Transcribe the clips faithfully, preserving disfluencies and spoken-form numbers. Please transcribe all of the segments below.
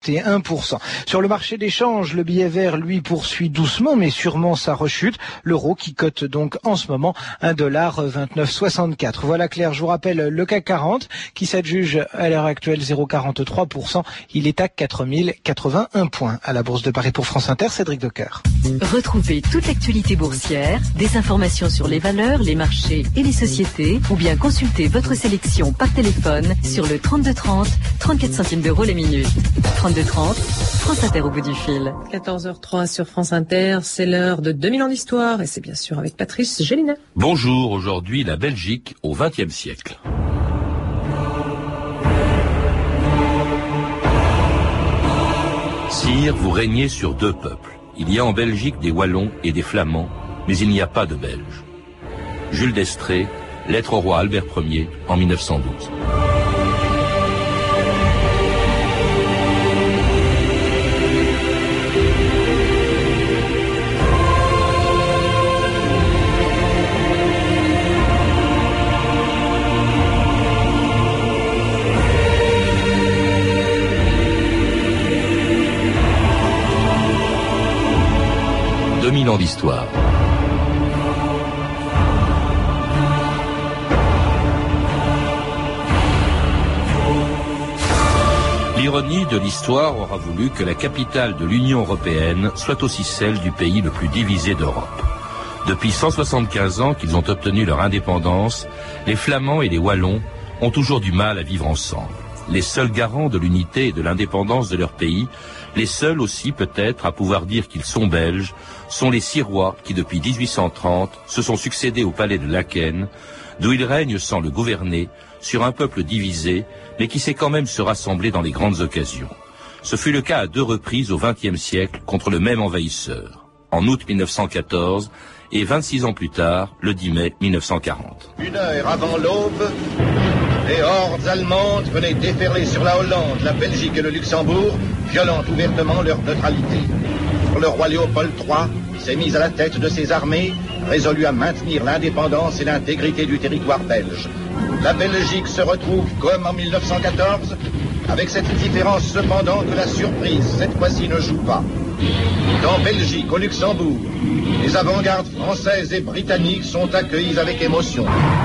sept et un pour cent. Sur le marché des changes, le billet vert, lui, poursuit doucement, mais sûrement sa rechute. L'euro qui cote donc en ce moment un dollar vingt-neuf soixante-quatre. Voilà Claire, je vous rappelle le C A C quarante qui s'adjuge à l'heure actuelle zéro virgule quarante-trois pour cent. Il est à quatre mille quatre-vingt-un points. À la Bourse de Paris pour France Inter, Cédric Decoeur. Retrouvez toute l'actualité boursière, des informations sur les valeurs, les marchés et les sociétés, ou bien consultez votre sélection par téléphone sur le trente-deux trente, trente-quatre centimes d'euros les minutes. trente-deux trente, France Inter au bout du fil. quatorze heures trois sur France Inter, c'est l'heure de deux mille ans d'histoire et c'est bien sûr avec Patrice Gélinet. Bonjour, aujourd'hui la Belgique au vingtième siècle. Sire, vous régnez sur deux peuples. Il y a en Belgique des Wallons et des Flamands, mais il n'y a pas de Belges. Jules d'Estrées, lettre au roi Albert Ier en mille neuf cent douze. deux mille ans d'histoire. L'ironie de l'histoire aura voulu que la capitale de l'Union européenne soit aussi celle du pays le plus divisé d'Europe. Depuis cent soixante-quinze ans qu'ils ont obtenu leur indépendance, les Flamands et les Wallons ont toujours du mal à vivre ensemble. Les seuls garants de l'unité et de l'indépendance de leur pays, les seuls aussi peut-être à pouvoir dire qu'ils sont belges, sont les six rois qui depuis dix-huit cent trente se sont succédés au palais de Laeken, d'où ils règnent sans le gouverner, sur un peuple divisé, mais qui sait quand même se rassembler dans les grandes occasions. Ce fut le cas à deux reprises au vingtième siècle contre le même envahisseur, en août mille neuf cent quatorze et vingt-six ans plus tard, le dix mai mille neuf cent quarante. Une heure avant l'aube, les hordes allemandes venaient déferler sur la Hollande, la Belgique et le Luxembourg, violant ouvertement leur neutralité. Le roi Léopold trois s'est mis à la tête de ses armées, résolu à maintenir l'indépendance et l'intégrité du territoire belge. La Belgique se retrouve comme en mille neuf cent quatorze, avec cette différence cependant que la surprise, cette fois-ci, ne joue pas. En Belgique, au Luxembourg, les avant-gardes françaises et britanniques sont accueillies avec émotion.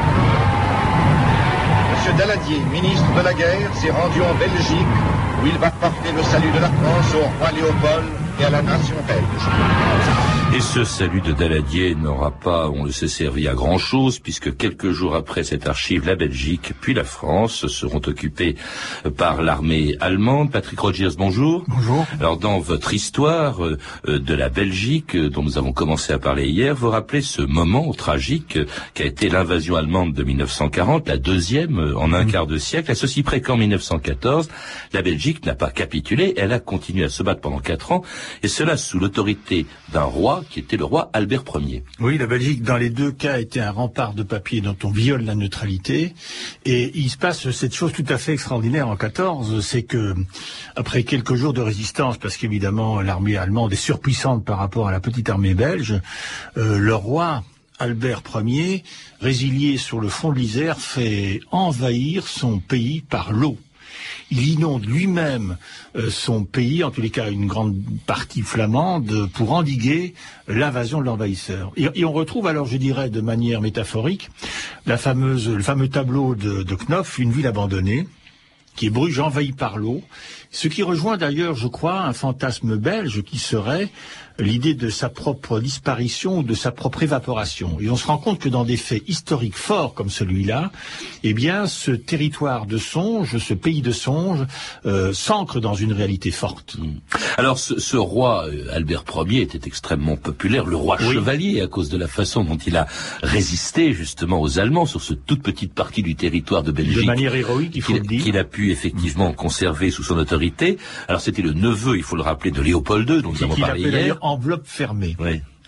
Monsieur Daladier, ministre de la Guerre, s'est rendu en Belgique, où il va porter le salut de la France au roi Léopold et à la nation belge. Et ce salut de Daladier n'aura pas, on le sait, servi à grand-chose, puisque quelques jours après cette archive, la Belgique puis la France seront occupées par l'armée allemande. Patrick Rogers, bonjour. Bonjour. Alors, dans votre histoire euh, de la Belgique, euh, dont nous avons commencé à parler hier, vous rappelez ce moment tragique euh, qu'a été l'invasion allemande de mille neuf cent quarante, la deuxième euh, en un mmh. quart de siècle, à ceci près qu'en mille neuf cent quatorze, la Belgique n'a pas capitulé, elle a continué à se battre pendant quatre ans, et cela sous l'autorité d'un roi qui était le roi Albert Ier. Oui, la Belgique, dans les deux cas, était un rempart de papier dont on viole la neutralité. Et il se passe cette chose tout à fait extraordinaire en quatorze, c'est que, après quelques jours de résistance, parce qu'évidemment l'armée allemande est surpuissante par rapport à la petite armée belge, euh, le roi Albert Ier, résilié sur le front de l'Isère, fait envahir son pays par l'eau. Il inonde lui-même euh, son pays, en tous les cas une grande partie flamande, pour endiguer l'invasion de l'envahisseur. Et, et on retrouve alors, je dirais, de manière métaphorique, la fameuse, le fameux tableau de, de Knopf, Une ville abandonnée, qui est Bruges envahie par l'eau, ce qui rejoint d'ailleurs, je crois, un fantasme belge qui serait l'idée de sa propre disparition ou de sa propre évaporation. Et on se rend compte que dans des faits historiques forts comme celui-là, eh bien, ce territoire de songe, ce pays de songe, euh, s'ancre dans une réalité forte. Alors, ce, ce roi, Albert Ier, était extrêmement populaire, le roi oui. chevalier, à cause de la façon dont il a résisté, justement, aux Allemands sur cette toute petite partie du territoire de Belgique. De manière héroïque, il faut qu'il, le dire. Qu'il a pu, effectivement, mmh. conserver sous son autorité. Alors, c'était le neveu, il faut le rappeler, de Léopold deux, dont nous avons parlé hier. Enveloppe fermée. Oui.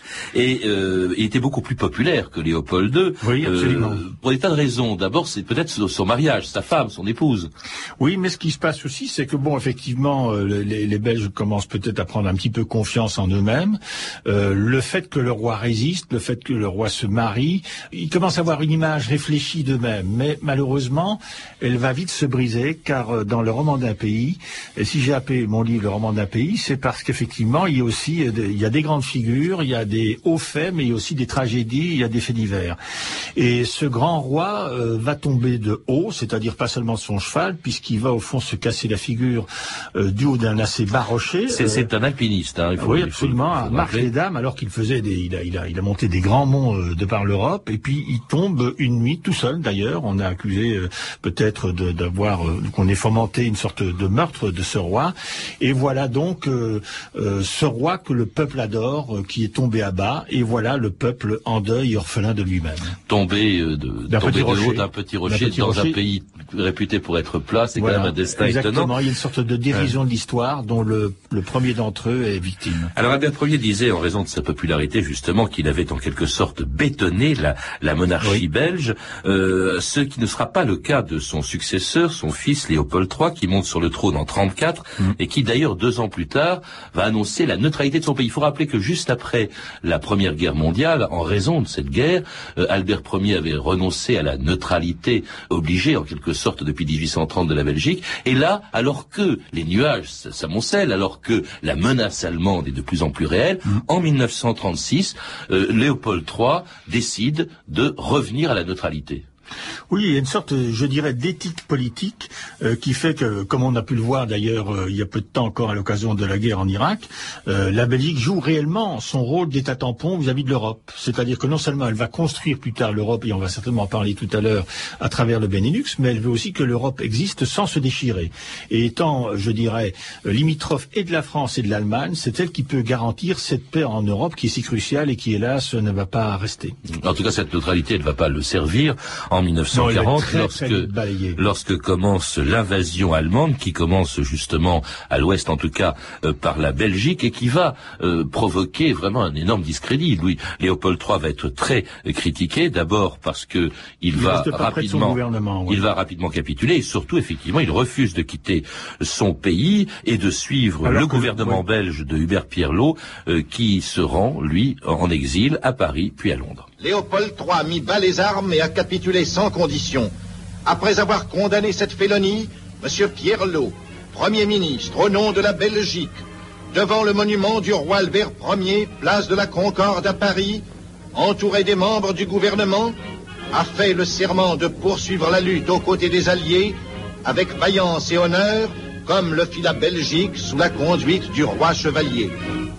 Et euh, il était beaucoup plus populaire que Léopold deux. Oui, absolument. Euh, pour des tas de raisons. D'abord, c'est peut-être son mariage, sa femme, son épouse. Oui, mais ce qui se passe aussi, c'est que bon, effectivement, euh, les, les Belges commencent peut-être à prendre un petit peu confiance en eux-mêmes. Euh, le fait que le roi résiste, le fait que le roi se marie, ils commencent à avoir une image réfléchie d'eux-mêmes. Mais malheureusement, elle va vite se briser, car euh, dans le roman d'un pays, et si j'ai appelé mon livre Le roman d'un pays, c'est parce qu'effectivement, il y a aussi euh, il y a des grandes figures, il y a des hauts faits, mais il y a aussi des tragédies, il y a des faits divers. Et ce grand roi euh, va tomber de haut, c'est-à-dire pas seulement de son cheval, puisqu'il va au fond se casser la figure euh, du haut d'un assez bas rocher. C'est, euh, c'est un alpiniste, hein, il faut, oui, il faut, absolument, il faut, il faut marche les dames, alors qu'il faisait des, il a, il a, il a monté des grands monts euh, de par l'Europe, et puis il tombe une nuit tout seul. D'ailleurs, on a accusé euh, peut-être de, d'avoir, euh, qu'on ait fomenté une sorte de meurtre de ce roi. Et voilà donc euh, euh, ce roi que le peuple adore, euh, qui est tombé à bas, et voilà le peuple en deuil, orphelin de lui-même. Tombé euh, de, d'un tombé petit de haut rocher, d'un petit rocher d'un petit dans rocher. un pays réputé pour être plat, c'est Voilà, quand même un destin exactement. étonnant. Il y a une sorte de dérision de l'histoire dont le, le premier d'entre eux est victime. Alors Albert Ier disait, en raison de sa popularité justement, qu'il avait en quelque sorte bétonné la, la monarchie oui. belge, euh, ce qui ne sera pas le cas de son successeur, son fils Léopold trois, qui monte sur le trône en trente-quatre, mmh. et qui d'ailleurs deux ans plus tard va annoncer la neutralité de son pays. Il faut rappeler que juste après la Première Guerre mondiale, en raison de cette guerre, euh, Albert Ier avait renoncé à la neutralité obligée en quelque sorte depuis dix-huit cent trente de la Belgique, et là, alors que les nuages s'amoncellent, alors que la menace allemande est de plus en plus réelle, mmh. en mille neuf cent trente-six, euh, Léopold trois décide de revenir à la neutralité. Oui, il y a une sorte, je dirais, d'éthique politique euh, qui fait que, comme on a pu le voir d'ailleurs euh, il y a peu de temps encore à l'occasion de la guerre en Irak, euh, la Belgique joue réellement son rôle d'état tampon vis-à-vis de l'Europe. C'est-à-dire que non seulement elle va construire plus tard l'Europe, et on va certainement en parler tout à l'heure à travers le Benelux, mais elle veut aussi que l'Europe existe sans se déchirer. Et étant, je dirais, limitrophe et de la France et de l'Allemagne, c'est elle qui peut garantir cette paix en Europe qui est si cruciale et qui, hélas, ne va pas rester. En tout cas, cette neutralité, elle ne va pas le servir. En mille neuf cent quarante, très, lorsque, très lorsque commence l'invasion allemande, qui commence justement à l'ouest, en tout cas, euh, par la Belgique, et qui va euh, provoquer vraiment un énorme discrédit. Louis Léopold trois va être très euh, critiqué, d'abord parce que il, il va rapidement, oui. il va rapidement capituler, et surtout, effectivement, il refuse de quitter son pays et de suivre alors le que, gouvernement oui. belge de Hubert Pierlot, euh, qui se rend, lui, en exil à Paris, puis à Londres. Léopold trois mit bas les armes et a capitulé sans condition. Après avoir condamné cette félonie, M. Pierlot, Premier ministre au nom de la Belgique, devant le monument du roi Albert Ier, place de la Concorde à Paris, entouré des membres du gouvernement, a fait le serment de poursuivre la lutte aux côtés des Alliés avec vaillance et honneur, comme le fit la Belgique sous la conduite du roi chevalier.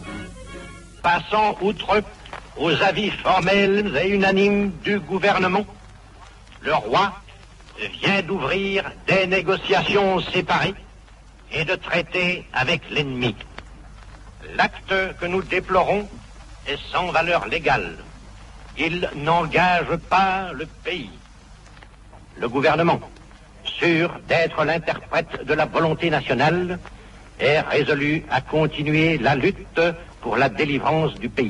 Passant outre aux avis formels et unanimes du gouvernement, le roi vient d'ouvrir des négociations séparées et de traiter avec l'ennemi. L'acte que nous déplorons est sans valeur légale. Il n'engage pas le pays. Le gouvernement, sûr d'être l'interprète de la volonté nationale, est résolu à continuer la lutte pour la délivrance du pays.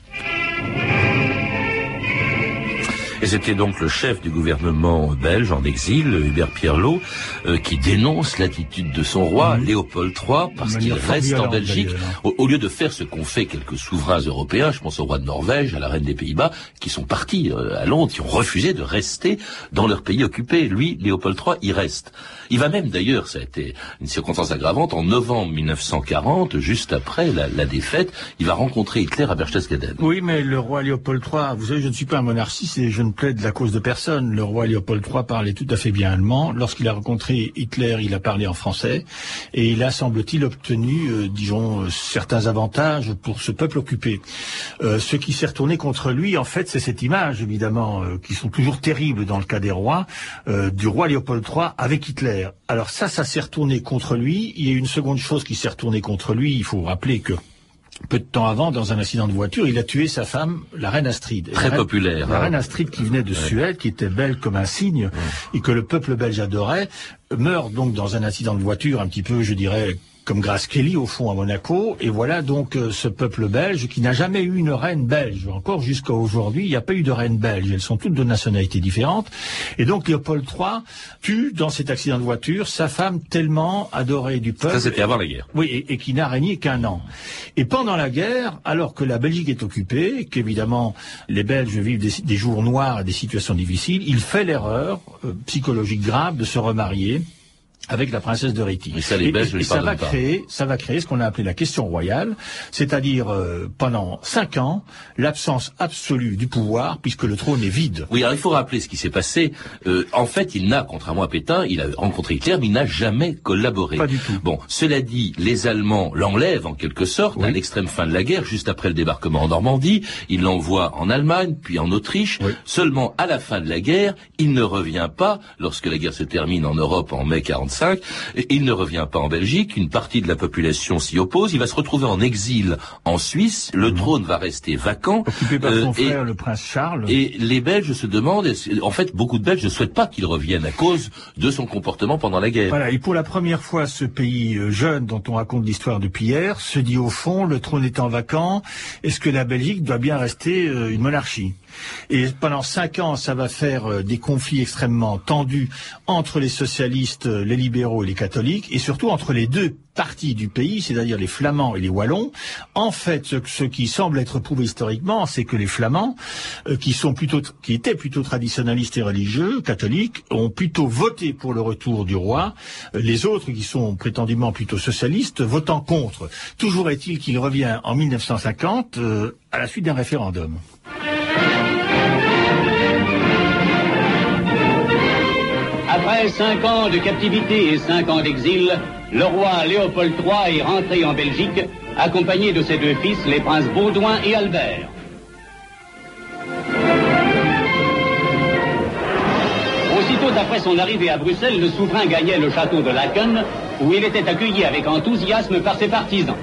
Et c'était donc le chef du gouvernement belge en exil, Hubert Pierlot, euh, qui dénonce l'attitude de son roi, mmh. Léopold trois, parce qu'il reste en Belgique, au, au lieu de faire ce qu'ont fait quelques souverains européens, je pense au roi de Norvège, à la reine des Pays-Bas, qui sont partis euh, à Londres, qui ont refusé de rester dans leur pays occupé. Lui, Léopold trois, il reste. Il va même d'ailleurs, ça a été une circonstance aggravante, en novembre mille neuf cent quarante, juste après la, la défaite, il va rencontrer Hitler à Berchtesgaden. Oui, mais le roi Léopold trois, vous savez, je ne suis pas un monarchiste et je ne plaide la cause de personne. Le roi Léopold trois parlait tout à fait bien allemand. Lorsqu'il a rencontré Hitler, il a parlé en français et il a, semble-t-il, obtenu, euh, disons, euh, certains avantages pour ce peuple occupé. Euh, ce qui s'est retourné contre lui, en fait, c'est cette image, évidemment, euh, qui sont toujours terribles dans le cas des rois, euh, du roi Léopold trois avec Hitler. Alors ça, ça s'est retourné contre lui. Il y a une seconde chose qui s'est retournée contre lui. Il faut rappeler que peu de temps avant, dans un accident de voiture, il a tué sa femme, la reine Astrid. Très la populaire. Reine, la hein. reine Astrid qui venait de ouais. Suède, qui était belle comme un cygne, ouais. et que le peuple belge adorait, meurt donc dans un accident de voiture un petit peu, je dirais, comme Grace Kelly au fond à Monaco, et voilà donc euh, ce peuple belge qui n'a jamais eu une reine belge. Encore jusqu'à aujourd'hui, il n'y a pas eu de reine belge. Elles sont toutes de nationalités différentes. Et donc Léopold trois tue dans cet accident de voiture sa femme tellement adorée du peuple. Ça, c'était avant la guerre. Oui, et, et qui n'a régné qu'un an. Et pendant la guerre, alors que la Belgique est occupée, qu'évidemment les Belges vivent des, des jours noirs et des situations difficiles, il fait l'erreur euh, psychologique grave de se remarier avec la princesse de Rhétie. Et ça, les Belges ne et, et les ça va pardonnent créer, ça va créer ce qu'on a appelé la question royale, c'est-à-dire euh, pendant cinq ans l'absence absolue du pouvoir puisque le trône est vide. Oui, alors il faut rappeler ce qui s'est passé. Euh, en fait, il n'a, contrairement à Pétain, il a rencontré Hitler, mais il n'a jamais collaboré. Pas du tout. Bon, cela dit, les Allemands l'enlèvent en quelque sorte Oui. à l'extrême fin de la guerre, juste après le débarquement en Normandie. Ils l'envoient en Allemagne, puis en Autriche. Oui. Seulement, à la fin de la guerre, il ne revient pas, lorsque la guerre se termine en Europe en mai quarante-cinq, il ne revient pas en Belgique, une partie de la population s'y oppose, il va se retrouver en exil en Suisse, le mmh. trône va rester vacant. Occupé par son euh, frère, et, le prince Charles. Et les Belges se demandent, en fait, beaucoup de Belges ne souhaitent pas qu'il revienne à cause de son comportement pendant la guerre. Voilà, et pour la première fois, ce pays jeune dont on raconte l'histoire depuis hier se dit au fond, le trône étant vacant, est-ce que la Belgique doit bien rester euh, une monarchie ? Et pendant cinq ans, ça va faire euh, des conflits extrêmement tendus entre les socialistes, les libéraux et les catholiques, et surtout entre les deux parties du pays, c'est-à-dire les Flamands et les Wallons. En fait, ce, ce qui semble être prouvé historiquement, c'est que les Flamands, euh, qui sont plutôt, qui étaient plutôt traditionnalistes et religieux, catholiques, ont plutôt voté pour le retour du roi. Euh, les autres, qui sont prétendument plutôt socialistes, votant contre. Toujours est-il qu'il revient en mille neuf cent cinquante euh, à la suite d'un référendum. Après cinq ans de captivité et cinq ans d'exil, le roi Léopold trois est rentré en Belgique, accompagné de ses deux fils, les princes Baudouin et Albert. Aussitôt après son arrivée à Bruxelles, le souverain gagnait le château de Laken, où il était accueilli avec enthousiasme par ses partisans.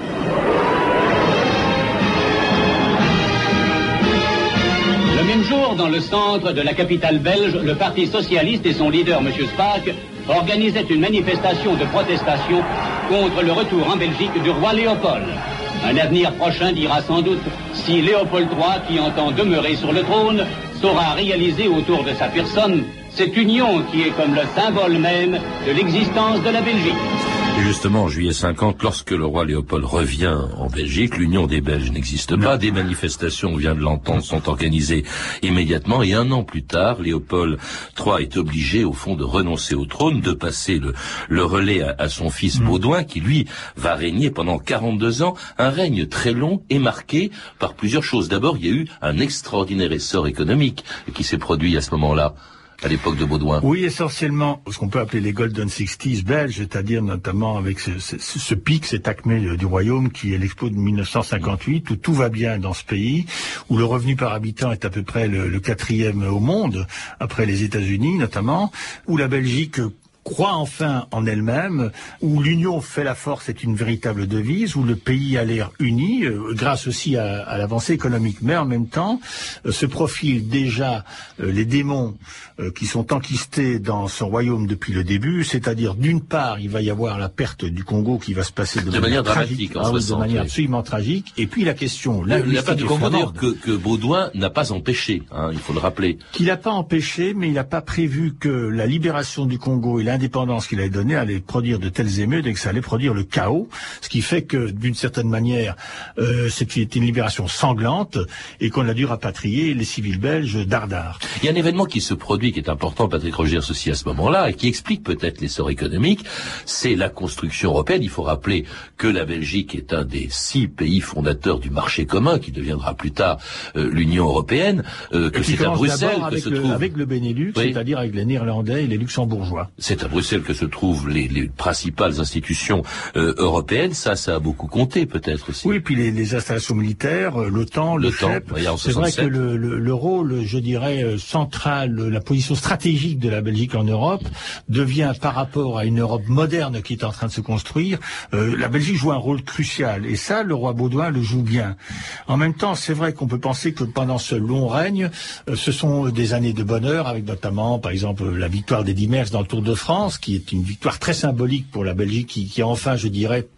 Le même jour, dans le centre de la capitale belge, le Parti socialiste et son leader, M. Spaak, organisaient une manifestation de protestation contre le retour en Belgique du roi Léopold. Un avenir prochain dira sans doute si Léopold trois, qui entend demeurer sur le trône, saura réaliser autour de sa personne cette union qui est comme le symbole même de l'existence de la Belgique. Et justement, en juillet cinquante, lorsque le roi Léopold revient en Belgique, l'Union des Belges n'existe pas. Des manifestations, on vient de l'entendre, sont organisées immédiatement. Et un an plus tard, Léopold trois est obligé, au fond, de renoncer au trône, de passer le, le relais à, à son fils Baudouin, qui, lui, va régner pendant quarante-deux ans. Un règne très long et marqué par plusieurs choses. D'abord, il y a eu un extraordinaire essor économique qui s'est produit à ce moment-là, à l'époque de Baudouin. Oui, essentiellement, ce qu'on peut appeler les Golden Sixties belges, c'est-à-dire notamment avec ce, ce, ce pic, cet acmé du royaume qui est l'expo de mille neuf cent cinquante-huit, où tout va bien dans ce pays, où le revenu par habitant est à peu près le, le quatrième au monde, après les États-Unis notamment, où la Belgique croit enfin en elle-même, où l'union fait la force est une véritable devise, où le pays a l'air uni, euh, grâce aussi à, à l'avancée économique. Mais en même temps, euh, se profilent déjà euh, les démons euh, qui sont enquistés dans son royaume depuis le début, c'est-à-dire d'une part, il va y avoir la perte du Congo qui va se passer de, de manière, manière tragique, dramatique, en ah, oui, soixante, de manière oui. absolument tragique, et puis la question... La, la perte du Congo, d'ailleurs, que, que, que Baudouin n'a pas empêché, hein, il faut le rappeler. Qu'il n'a pas empêché, mais il n'a pas prévu que la libération du Congo et l'indépendance qu'il avait donnée allait produire de telles émeutes et que ça allait produire le chaos, ce qui fait que, d'une certaine manière, euh, c'était une libération sanglante et qu'on a dû rapatrier les civils belges d'Ardard. Il y a un événement qui se produit, qui est important, Patrick Rogers aussi à ce moment-là, et qui explique peut-être l'essor économique, c'est la construction européenne. Il faut rappeler que la Belgique est un des six pays fondateurs du marché commun, qui deviendra plus tard euh, l'Union européenne, euh, que c'est à Bruxelles que se le, trouve... avec le Benelux, oui. c'est-à-dire avec les Néerlandais et les Luxembourgeois. C'est à Bruxelles que se trouvent les, les principales institutions euh, européennes. Ça, ça a beaucoup compté, peut-être aussi. Oui, puis les, les installations militaires, euh, l'OTAN, le F E P. Oui, c'est vrai que le, le, le rôle, je dirais, euh, central, la position stratégique de la Belgique en Europe devient, par rapport à une Europe moderne qui est en train de se construire, euh, la Belgique joue un rôle crucial. Et ça, le roi Baudouin le joue bien. En même temps, c'est vrai qu'on peut penser que pendant ce long règne, euh, ce sont des années de bonheur, avec notamment, par exemple, la victoire d'Eddy Merckx dans le Tour de France, qui est une victoire très symbolique pour la Belgique, qui, qui a enfin, je dirais,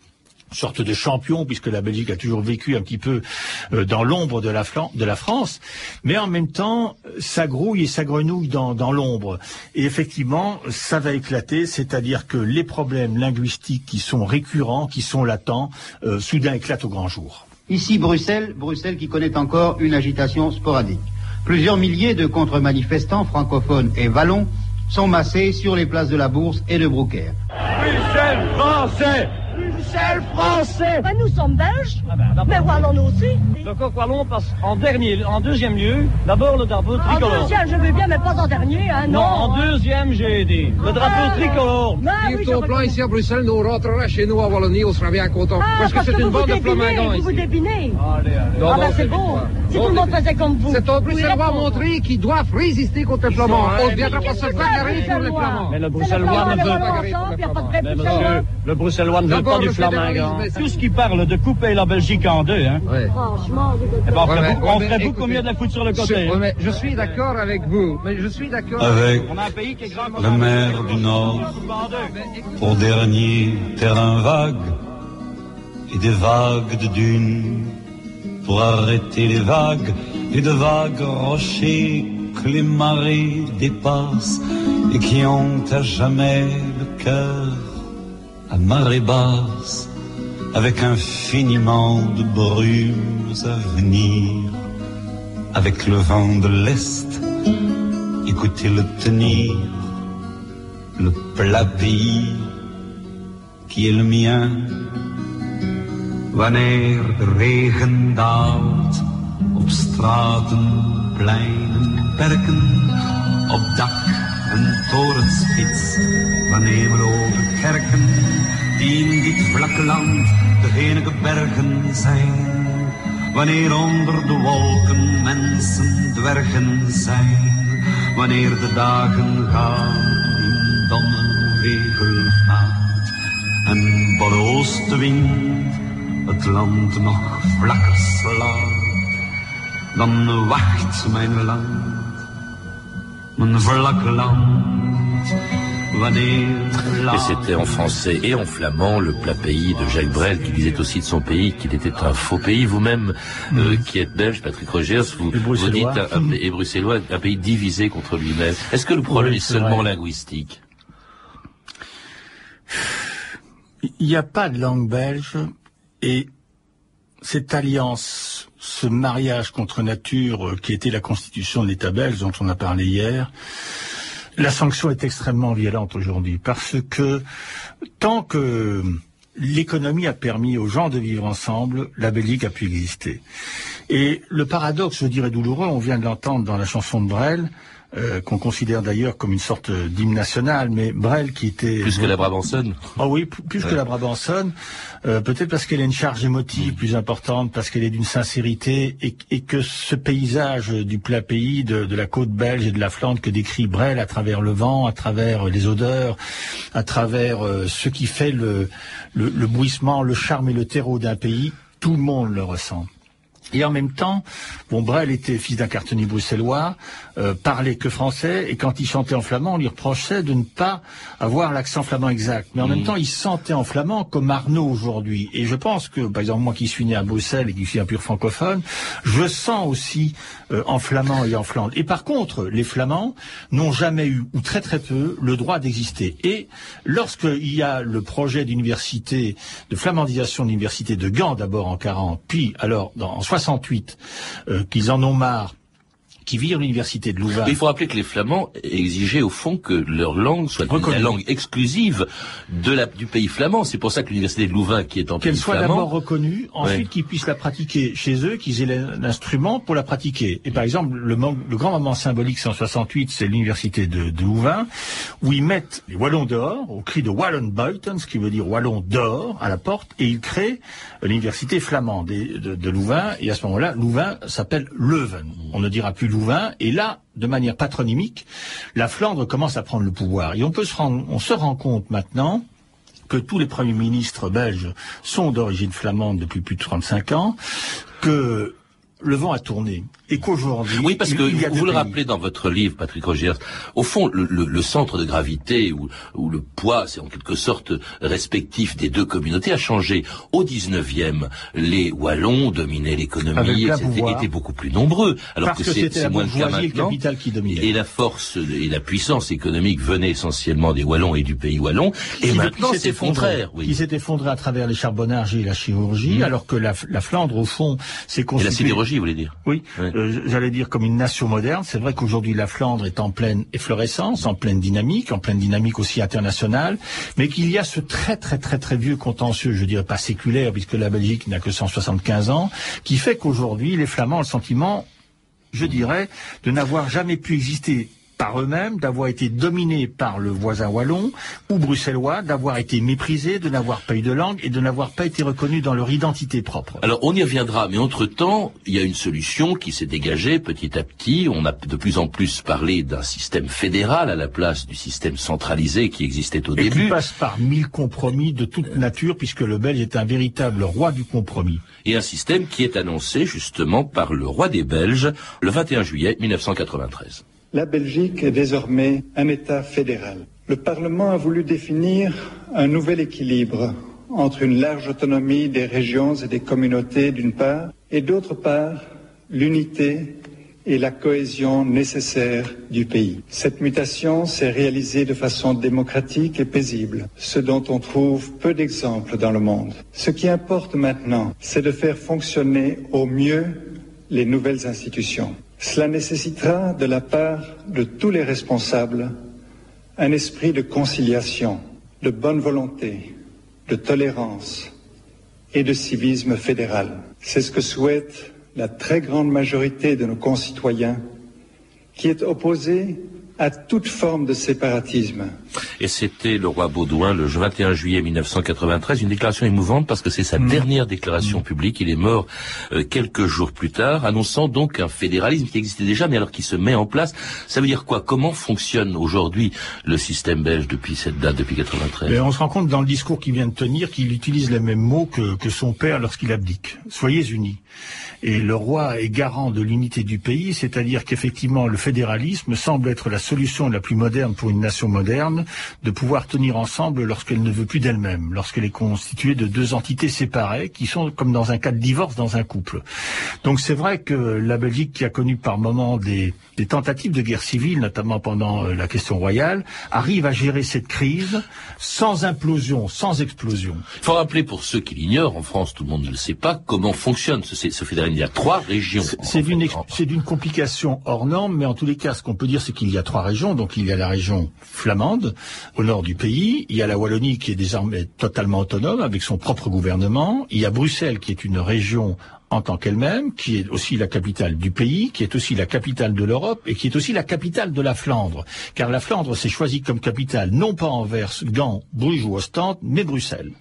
sorte de champion, puisque la Belgique a toujours vécu un petit peu euh, dans l'ombre de la, Flan- de la France, mais en même temps, ça grouille et ça grenouille dans, dans l'ombre. Et effectivement, ça va éclater, c'est-à-dire que les problèmes linguistiques qui sont récurrents, qui sont latents, euh, soudain éclatent au grand jour. Ici Bruxelles, Bruxelles qui connaît encore une agitation sporadique. Plusieurs milliers de contre-manifestants francophones et wallons sont massés sur les places de la Bourse et de Brouckère. Bruxelles français! Bruxelles français! Ben, nous sommes belges, ah ben, mais wallons aussi. Le coq wallon passe en dernier, en deuxième lieu, d'abord le drapeau tricolore. En deuxième, je veux bien, mais pas en dernier, hein, non. Non, en hein. deuxième, j'ai dit. Le drapeau ah, tricolore. Mais oui, au plan ici à Bruxelles, nous rentrera chez nous à Wallonie, on sera bien contents. Ah, parce, parce que c'est une bande de flamingants ici. Vous dépinez. Allez, allez. Ah ben c'est beau. Si tout le monde faisait comme vous. C'est aux Bruxellois montrés qui doivent résister contre les Flamands. On ne viendra pas se bagarrer pour les Flamands. Mais le Bruxellois ne veut pas. Mais monsieur, le Bruxellois ne veut pas du flamingant. Tout ce qui parle de couper la Belgique en deux, hein. Ouais. Franchement, vous êtes... Eh ben, on ferait, ouais, beaucoup, on ouais, ferait écoutez, beaucoup mieux de la foutre sur le côté. Je, ouais, je suis d'accord avec vous, mais je suis d'accord avec on a un pays qui est grand la mer du Nord pour dernier terrain vague et des vagues de dunes pour arrêter les vagues et de vagues rochers que les marées dépassent et qui ont à jamais le cœur à marée basse, avec infiniment de brumes à venir, avec le vent de l'Est, écoutez-le tenir, le plat pays qui est le mien. Wanneer de regen daalt, op straten, pleinen, perken, op dak en torenspits, wanneer we over kerken, die in dit vlakke land de enige bergen zijn. Wanneer onder de wolken mensen dwergen zijn. Wanneer de dagen gaan in domme regelmaat. En bolle oostenwind het land nog vlakker slaat. Dan wacht mijn land, mijn vlakke land. Et c'était en français et en flamand le plat pays de Jacques Brel, qui disait aussi de son pays qu'il était un faux pays. Vous-même, mmh. euh, qui êtes belge, Patrick Rogers, vous, vous dites un, un, et bruxellois, un pays divisé contre lui-même. Est-ce que le problème oui, est, est seulement vrai. linguistique? Il n'y a pas de langue belge, et cette alliance, ce mariage contre nature qui était la constitution de l'État belge dont on a parlé hier, la sanction est extrêmement violente aujourd'hui, parce que tant que l'économie a permis aux gens de vivre ensemble, la Belgique a pu exister. Et le paradoxe, je dirais douloureux, on vient de l'entendre dans la chanson de Brel, Euh, qu'on considère d'ailleurs comme une sorte d'hymne national, mais Brel qui était... Plus que la Brabançonne. Oh oui, plus ouais. que la Brabançonne, euh, peut-être parce qu'elle a une charge émotive mmh. plus importante, parce qu'elle est d'une sincérité, et, et que ce paysage du plat pays, de, de la côte belge et de la Flandre que décrit Brel à travers le vent, à travers les odeurs, à travers euh, ce qui fait le, le, le bruissement, le charme et le terreau d'un pays, tout le monde le ressent. Et en même temps, bon, Brel était fils d'un cartonnier bruxellois, euh, parlait que français, et quand il chantait en flamand, on lui reprochait de ne pas avoir l'accent flamand exact. Mais en mmh. même temps, il sentait en flamand comme Arnaud aujourd'hui. Et je pense que, par exemple, moi qui suis né à Bruxelles et qui suis un pur francophone, je sens aussi euh, en flamand et en Flandre. Et par contre, les Flamands n'ont jamais eu, ou très très peu, le droit d'exister. Et lorsqu'il y a le projet d'université, de flamandisation de l'université de Gand d'abord en quarante, puis alors dans, en soixante-huit, euh, qu'ils en ont marre, qui virent l'université de Louvain. Mais il faut rappeler que les Flamands exigeaient au fond que leur langue soit reconnue. La langue exclusive de la, du pays flamand. C'est pour ça que l'université de Louvain, qui est en pays flamand... Qu'elle soit d'abord reconnue, ensuite ouais. qu'ils puissent la pratiquer chez eux, qu'ils aient l'instrument pour la pratiquer. Et par exemple, le, le grand moment symbolique, c'est en soixante-huit, c'est l'université de, de Louvain, où ils mettent les Wallons dehors, au cri de Wallon Buiten, ce qui veut dire Wallon dehors, à la porte, et ils créent l'université flamande de, de, de Louvain, et à ce moment-là, Louvain s'appelle Leuven. On ne dira plus Louvain, et là, de manière patronymique, la Flandre commence à prendre le pouvoir. Et on peut se rendre, on se rend compte maintenant que tous les premiers ministres belges sont d'origine flamande depuis plus de trente-cinq ans, que le vent a tourné. Et qu'aujourd'hui... Oui, parce que il y a vous, vous le pays. rappelez dans votre livre, Patrick Rogers, au fond, le, le, le centre de gravité ou, ou le poids, c'est en quelque sorte respectif des deux communautés, a changé. Au dix-neuvième, les Wallons dominaient l'économie et étaient, étaient beaucoup plus nombreux, alors parce que, que c'est, c'est moins le cas maintenant. Et le capital qui dominait. Et la force et la puissance économique venaient essentiellement des Wallons et du pays wallon. Et qui, maintenant, qui c'est le contraire. Oui. Qui s'est effondré à travers les charbonnages et la chirurgie, mmh. alors que la, la Flandre, au fond, s'est constituée... Et la sidérurgie, vous voulez dire? Oui, oui. Euh, j'allais dire comme une nation moderne. C'est vrai qu'aujourd'hui, la Flandre est en pleine efflorescence, en pleine dynamique, en pleine dynamique aussi internationale, mais qu'il y a ce très très très très vieux contentieux, je dirais pas séculaire, puisque la Belgique n'a que cent soixante-quinze ans, qui fait qu'aujourd'hui, les Flamands ont le sentiment, je dirais, de n'avoir jamais pu exister par eux-mêmes, d'avoir été dominés par le voisin wallon ou bruxellois, d'avoir été méprisés, de n'avoir pas eu de langue et de n'avoir pas été reconnus dans leur identité propre. Alors on y reviendra, mais entre-temps, il y a une solution qui s'est dégagée petit à petit. On a de plus en plus parlé d'un système fédéral à la place du système centralisé qui existait au et début. Et qui passe par mille compromis de toute nature, puisque le Belge est un véritable roi du compromis. Et un système qui est annoncé justement par le roi des Belges le vingt et un juillet mille neuf cent quatre-vingt-treize. La Belgique est désormais un État fédéral. Le Parlement a voulu définir un nouvel équilibre entre une large autonomie des régions et des communautés d'une part, et d'autre part, l'unité et la cohésion nécessaires du pays. Cette mutation s'est réalisée de façon démocratique et paisible, ce dont on trouve peu d'exemples dans le monde. Ce qui importe maintenant, c'est de faire fonctionner au mieux les nouvelles institutions. Cela nécessitera de la part de tous les responsables un esprit de conciliation, de bonne volonté, de tolérance et de civisme fédéral. C'est ce que souhaite la très grande majorité de nos concitoyens qui est opposée à toute forme de séparatisme. Et c'était le roi Baudouin le vingt et un juillet mille neuf cent quatre-vingt-treize, une déclaration émouvante parce que c'est sa mmh. dernière déclaration mmh. publique. Il est mort euh, quelques jours plus tard, annonçant donc un fédéralisme qui existait déjà, mais alors qui se met en place. Ça veut dire quoi? Comment fonctionne aujourd'hui le système belge depuis cette date, depuis quatre-vingt-treize? Et on se rend compte dans le discours qu'il vient de tenir qu'il utilise les mêmes mots que, que son père lorsqu'il abdique. Soyez unis. Et le roi est garant de l'unité du pays, c'est-à-dire qu'effectivement le fédéralisme semble être la solution la plus moderne pour une nation moderne, de pouvoir tenir ensemble lorsqu'elle ne veut plus d'elle-même, lorsqu'elle est constituée de deux entités séparées qui sont comme dans un cas de divorce dans un couple. Donc c'est vrai que la Belgique, qui a connu par moments des, des tentatives de guerre civile, notamment pendant la question royale, arrive à gérer cette crise sans implosion, sans explosion. Il faut rappeler pour ceux qui l'ignorent, en France tout le monde ne le sait pas, comment fonctionne ce, ce fédéralisme. Il y a trois régions. C'est, c'est, d'une, c'est d'une complication hors norme, mais en tous les cas, ce qu'on peut dire, c'est qu'il y a trois régions. Donc il y a la région flamande, au nord du pays. Il y a la Wallonie, qui est désormais totalement autonome, avec son propre gouvernement. Il y a Bruxelles, qui est une région en tant qu'elle-même, qui est aussi la capitale du pays, qui est aussi la capitale de l'Europe, et qui est aussi la capitale de la Flandre. Car la Flandre s'est choisie comme capitale, non pas Anvers, Gand, Bruges ou Ostende, mais Bruxelles.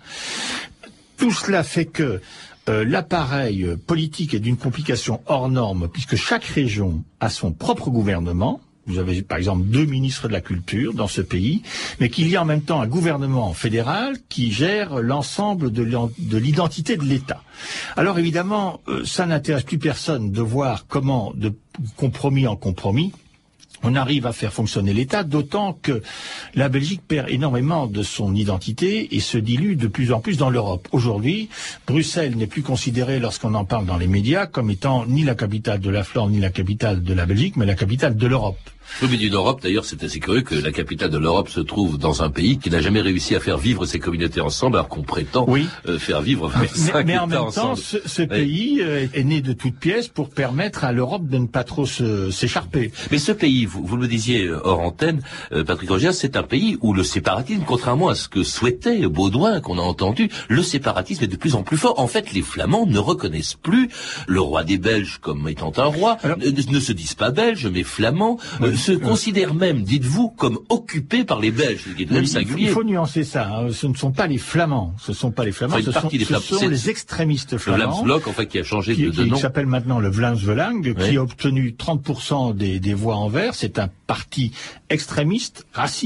Tout cela fait que Euh, l'appareil politique est d'une complication hors norme, puisque chaque région a son propre gouvernement. Vous avez par exemple deux ministres de la culture dans ce pays, mais qu'il y a en même temps un gouvernement fédéral qui gère l'ensemble de, de l'identité de l'État. Alors évidemment, euh, ça n'intéresse plus personne de voir comment, de compromis en compromis, on arrive à faire fonctionner l'État, d'autant que la Belgique perd énormément de son identité et se dilue de plus en plus dans l'Europe. Aujourd'hui, Bruxelles n'est plus considérée, lorsqu'on en parle dans les médias, comme étant ni la capitale de la Flandre, ni la capitale de la Belgique, mais la capitale de l'Europe. Oui, mais d'une Europe, d'ailleurs, c'est assez curieux que la capitale de l'Europe se trouve dans un pays qui n'a jamais réussi à faire vivre ses communautés ensemble, alors qu'on prétend oui. euh, faire vivre vingt-cinq Mais, mais en États même ensemble. temps, ce, ce oui. pays euh, est né de toutes pièces pour permettre à l'Europe de ne pas trop se, s'écharper. Mais ce pays, vous, vous le disiez hors antenne, euh, Patrick Rogers, c'est un pays où le séparatisme, contrairement à ce que souhaitait Baudouin, qu'on a entendu, le séparatisme est de plus en plus fort. En fait, les Flamands ne reconnaissent plus le roi des Belges comme étant un roi, alors, ne, ne se disent pas belges, mais flamands, oui, euh, se oui. considèrent même, dites-vous, comme occupés par les Belges, ce qui est même singulier. Il faut nuancer ça. Hein. Ce ne sont pas les Flamands. Ce ne sont pas les Flamands. Enfin, ce sont, ce Flamands. sont les extrémistes flamands. Le Vlaams-Blok, en fait, qui a changé qui, de, de qui nom. Qui s'appelle maintenant le Vlaams-Belang, oui. qui a obtenu trente pour cent des, des voix en vert. C'est un parti extrémiste, raciste,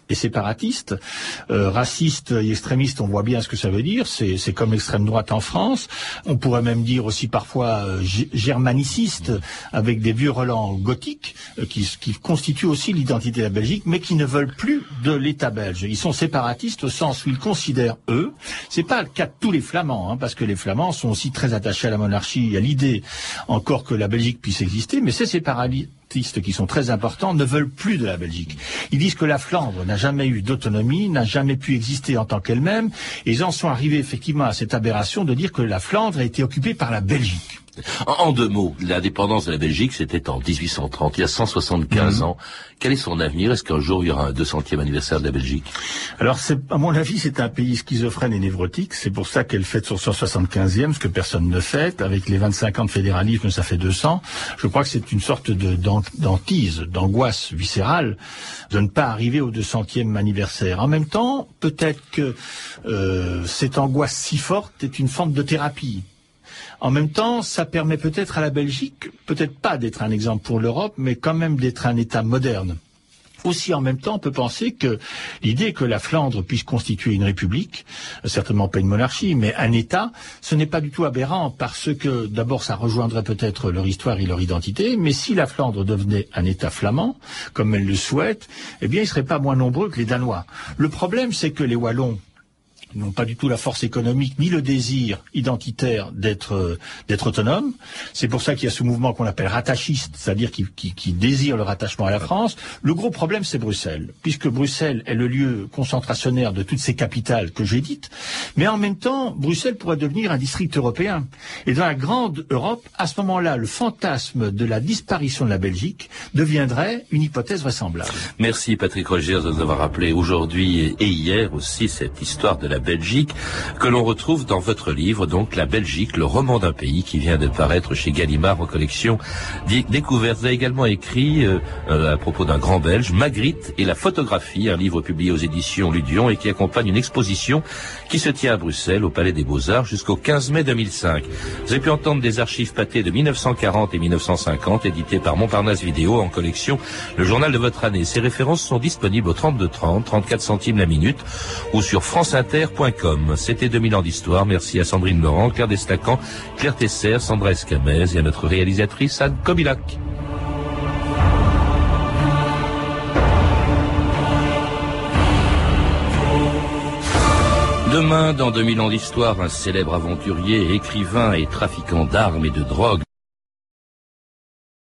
et séparatiste. Euh, raciste et extrémiste, on voit bien ce que ça veut dire. C'est, c'est comme l'extrême droite en France. On pourrait même dire aussi parfois euh, germaniciste, avec des vieux relents gothiques euh, qui, qui constituent aussi l'identité de la Belgique, mais qui ne veulent plus de l'État belge. Ils sont séparatistes au sens où ils considèrent, eux, c'est pas le cas de tous les Flamands, hein, parce que les Flamands sont aussi très attachés à la monarchie, à l'idée encore que la Belgique puisse exister, mais ces séparatistes qui sont très importants ne veulent plus de la Belgique. Ils disent que la Flandre n'a jamais eu d'autonomie, n'a jamais pu exister en tant qu'elle-même, et ils en sont arrivés effectivement à cette aberration de dire que la Flandre a été occupée par la Belgique. En deux mots, l'indépendance de la Belgique, c'était en dix-huit cent trente, il y a cent soixante-quinze mmh. ans. Quel est son avenir? Est-ce qu'un jour il y aura un deux centième anniversaire de la Belgique? Alors, c'est, à mon avis, c'est un pays schizophrène et névrotique. C'est pour ça qu'elle fête son cent soixante-quinzième, ce que personne ne fête. Avec les vingt-cinq ans de fédéralisme, ça fait deux cents. Je crois que c'est une sorte de d'antise, d'angoisse viscérale de ne pas arriver au deux centième anniversaire. En même temps, peut-être que euh, cette angoisse si forte est une forme de thérapie. En même temps, ça permet peut-être à la Belgique, peut-être pas d'être un exemple pour l'Europe, mais quand même d'être un État moderne. Aussi, en même temps, on peut penser que l'idée que la Flandre puisse constituer une république, certainement pas une monarchie, mais un État, ce n'est pas du tout aberrant, parce que d'abord, ça rejoindrait peut-être leur histoire et leur identité, mais si la Flandre devenait un État flamand, comme elle le souhaite, eh bien, ils ne seraient pas moins nombreux que les Danois. Le problème, c'est que les Wallons n'ont pas du tout la force économique ni le désir identitaire d'être euh, d'être autonomes. C'est pour ça qu'il y a ce mouvement qu'on appelle rattachiste, c'est-à-dire qui, qui, qui désire le rattachement à la France. Le gros problème, c'est Bruxelles, puisque Bruxelles est le lieu concentrationnaire de toutes ces capitales que j'ai dites, mais en même temps, Bruxelles pourrait devenir un district européen. Et dans la grande Europe, à ce moment-là, le fantasme de la disparition de la Belgique deviendrait une hypothèse vraisemblable. Merci Patrick Rogers de nous avoir rappelé aujourd'hui et hier aussi cette histoire de la Belgique, que l'on retrouve dans votre livre, donc La Belgique, le roman d'un pays, qui vient de paraître chez Gallimard en collection découverte. Vous avez également écrit euh, euh, à propos d'un grand Belge, Magritte et la photographie, un livre publié aux éditions Ludion et qui accompagne une exposition qui se tient à Bruxelles, au Palais des Beaux-Arts, jusqu'au quinze mai deux mille cinq. Vous avez pu entendre des archives pâtées de mille neuf cent quarante et mille neuf cent cinquante, éditées par Montparnasse Vidéo en collection Le Journal de votre année. Ces références sont disponibles au trente-deux trente, trente-quatre centimes la minute, ou sur franceinter point com. C'était deux mille ans d'histoire. Merci à Sandrine Laurent, Claire Destacan, Claire Tesser, Sandra Escamez et à notre réalisatrice Anne Kobilac. Demain, dans deux mille ans d'histoire, un célèbre aventurier, écrivain et trafiquant d'armes et de drogue